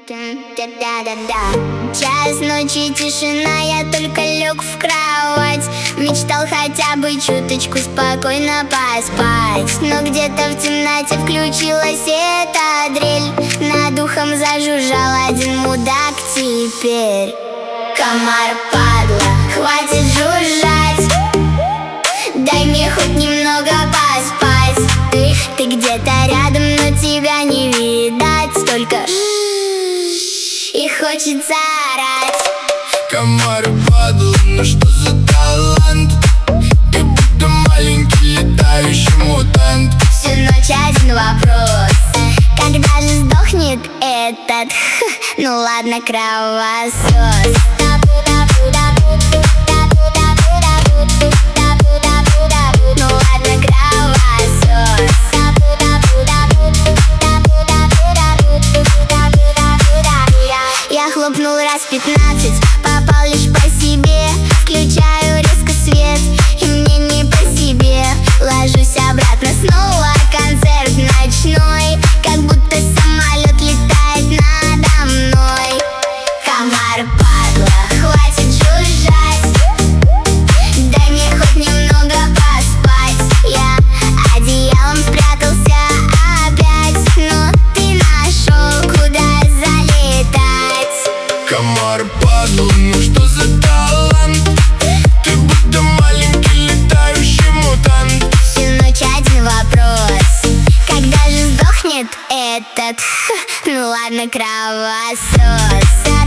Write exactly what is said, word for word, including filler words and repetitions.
Час ночи, тишина, я только лег в кровать. Мечтал хотя бы чуточку спокойно поспать, но где-то в темноте включилась эта дрель. Над ухом зажужжал один мудак теперь. Комар, падла, хватит жужжать, дай мне хоть немного поспать. Ты, ты где-то рядом, но тебя не видать. Только и хочется орать. Комар, падла, ну что за талант? Ты будто маленький летающий мутант. Всю ночь один вопрос: когда же сдохнет этот, ну ладно, кровосос. Ну ладно, кровосос. Я хлопнул раз пятнадцать, попал лишь по себе. Включаю резко свет, и мне не по себе. Ложусь обратно, снова концерт ночной, как будто самолет летает надо мной. Комар, падла, хватит жужжать, дай мне хоть немного поспать. Я одеялом спрятался опять, но ты нашел, куда залетать. Комар, падла, ну что за талант? Ты будто маленький летающий мутант. Всю ночь один вопрос: когда же сдохнет этот, ну ладно, кровосос.